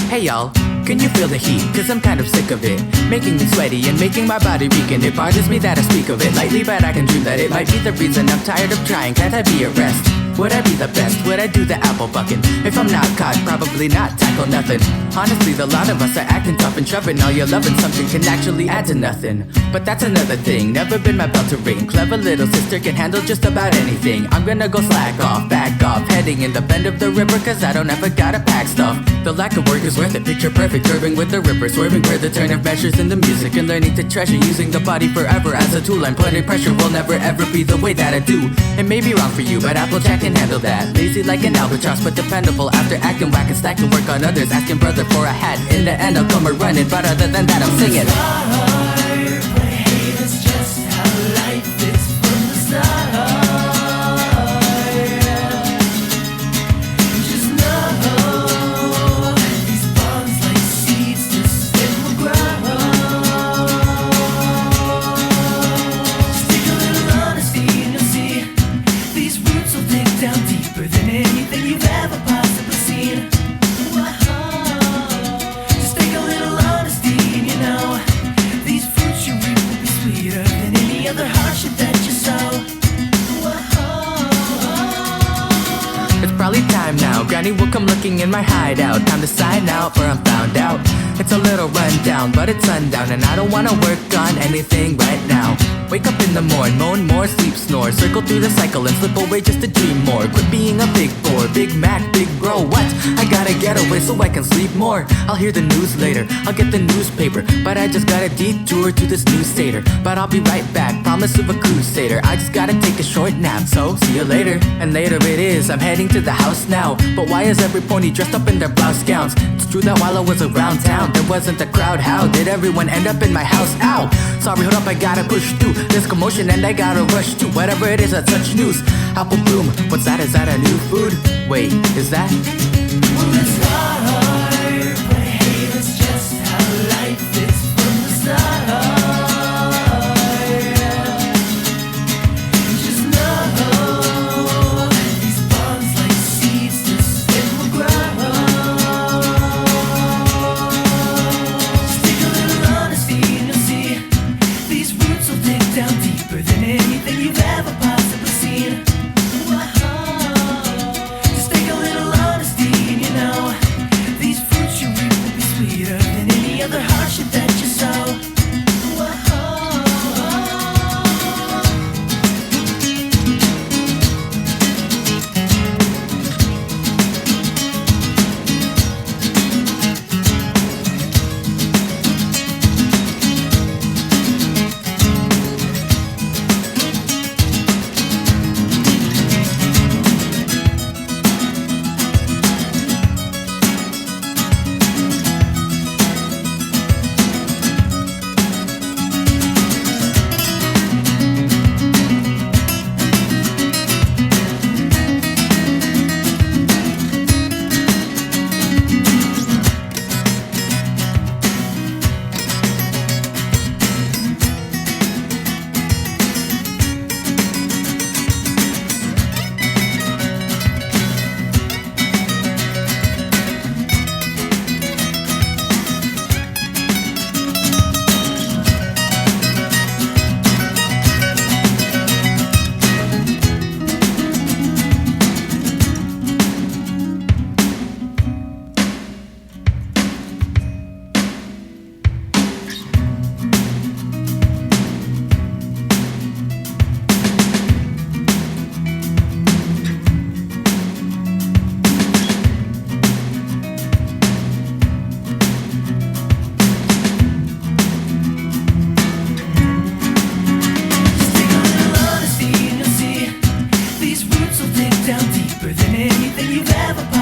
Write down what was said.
Hey y'all, can you feel the heat? Cause I'm kind of sick of it, making me sweaty and making my body weak. And it bothers me that I speak of it lightly, but I can dream that it might be the reason I'm tired of trying. Can't I be at rest? Would I be the best? Would I do the apple bucking? If I'm not caught, probably not tackle nothing. Honestly, the lot of us are acting tough and shoving all your loving something can actually add to nothing. But that's another thing, never been my bell to ring. Clever little sister can handle just about anything. I'm gonna go slack off, back off, heading in the bend of the river, cause I don't ever gotta pack stuff. The lack of work is worth it, picture perfect, curving with the ripper, swerving for the turn of measures in the music, and learning to treasure using the body forever as a tool. I'm putting pressure will never ever be the way that I do. It may be wrong for you, but Applejack can handle that. Lazy like an albatross, but dependable after acting whack and stacking work on others, asking brother for a hat. In the end I'll come a running, but other than that I'm singing. It's hard, but hey, that's just how life is from the start. Just know these bonds like seeds, this thing will grow. Just take a little honesty and you'll see these roots will dig down deeper than anything you've ever possibly seen. Just take a little honesty and you know these fruits you reap will be sweeter than any other hardship that you sow. It's probably time now, Granny will come looking in my hideout. Time to sign out, for I'm found out. It's a little rundown, but it's sundown, and I don't wanna work on anything right now. Wake up in the morn, moan more, sleep, snore, circle through the cycle and slip away just to dream more. Quit being a big bore, Big Mac, big bro, what? I gotta get away so I can sleep more. I'll hear the news later, I'll get the newspaper, but I just gotta detour to this new satyr. But I'll be right back, promise of a crusader. I just gotta take a short nap, so see you later. And later it is, I'm heading to the house now. But why is every pony dressed up in their blouse gowns? It's true that while I was around town, there wasn't a crowd. How did everyone end up in my house? Ow! Sorry, hold up, I gotta push through. There's commotion and I gotta rush to whatever it is that's such news. Apple bloom, what's that? Is that a new food? Wait, is that? Well, it's hard, but hey, that's just how life is from the start. Just know these bonds like seeds, this thing will grow. Just take a little honesty and you'll see these roots will dig down deeper than anything you've ever possibly seen. Just take a little honesty and you know these fruits you reap will be sweeter than any other hardship that you sow. Down deeper than anything you've ever